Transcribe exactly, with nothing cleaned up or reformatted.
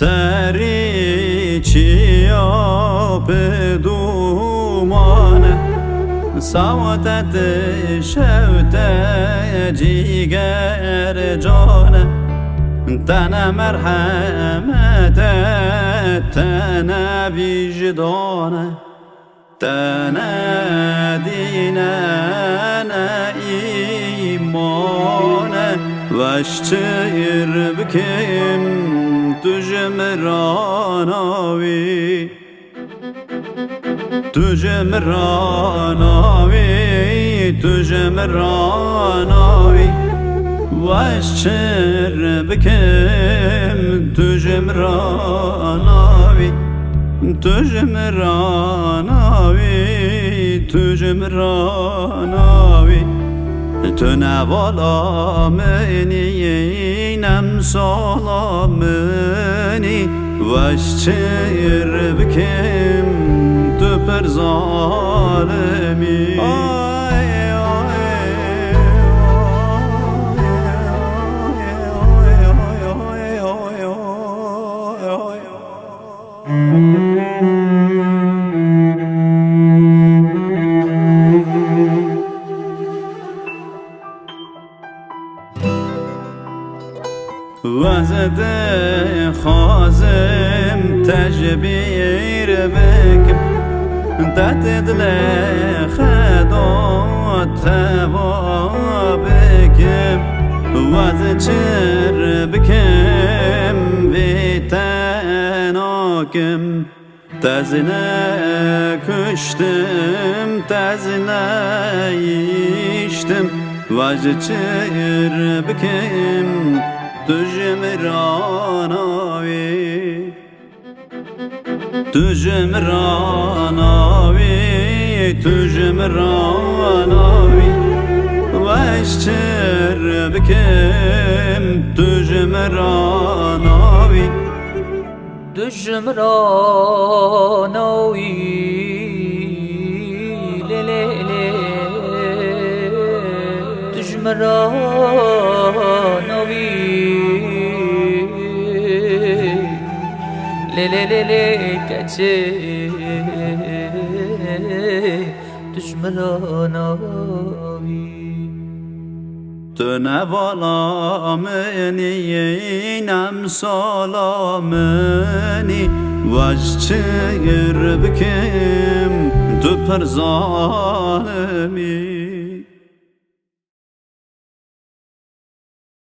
سری چیا بدومانه سوادت شوت جیگر جانه تن مرحمت تن وجدانه تن دینه ایمانه وشتر بکم تجمراناوی تجمراناوی تجمراناوی وشتر بکم تجمراناوی تجمراناوی تجمراناوی تنوالا منی نمسالا منی وشتر بکم تو پر ظالمی وزد خازم تجبیر بکم تتدل خدا توا بکم وزد چر بکم ویتناکم تزنه کشتم تزنه یشتم وزد چر بکم تجمراناوی تجمراناوی تجمراناوی وشتر بکم تجمراناوی تجمراناوی لیلی تجمراناوی ليلي ليلي كاتشي تجمراناوي تنوالا مني نمسالا مني وشتر بكم تو پر ظالمی